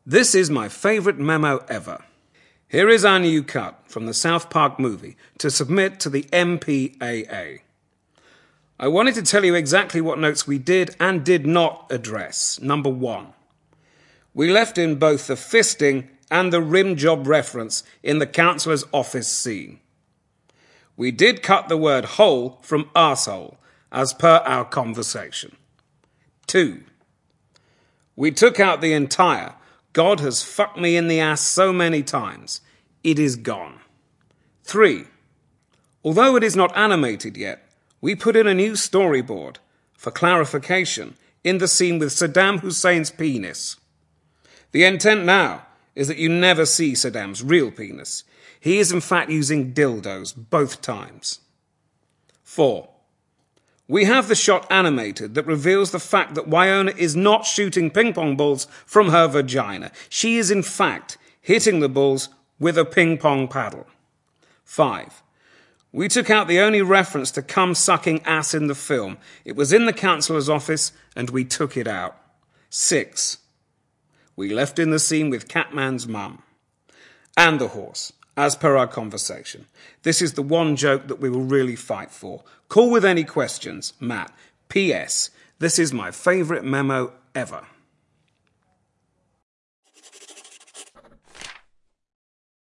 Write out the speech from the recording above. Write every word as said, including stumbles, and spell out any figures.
This is my favourite memo ever. Here is our new cut from the South Park movie to submit to the M P A A. I wanted to tell you exactly what notes we did and did not address. Number one, we left in both the fisting and the rim job reference in the counsellor's office scene. We did cut the word hole from arsehole, as per our conversation. Two, we took out the entire God has fucked me in the ass so many times. It is gone. Three, although it is not animated yet, we put in a new storyboard, for clarification, in the scene with Saddam Hussein's penis. The intent now is that you never see Saddam's real penis. He is in fact using dildos both times. Four, we have the shot animated that reveals the fact that Wynonna is not shooting ping pong balls from her vagina. She is in fact hitting the balls with a ping pong paddle. Five, we took out the only reference to cum-sucking ass in the film. It was in the counsellor's office, and we took it out. Six, we left in the scene with Catman's mum. And the horse, as per our conversation. This is the one joke that we will really fight for. Call with any questions. Matt. P S. This is my favourite memo ever.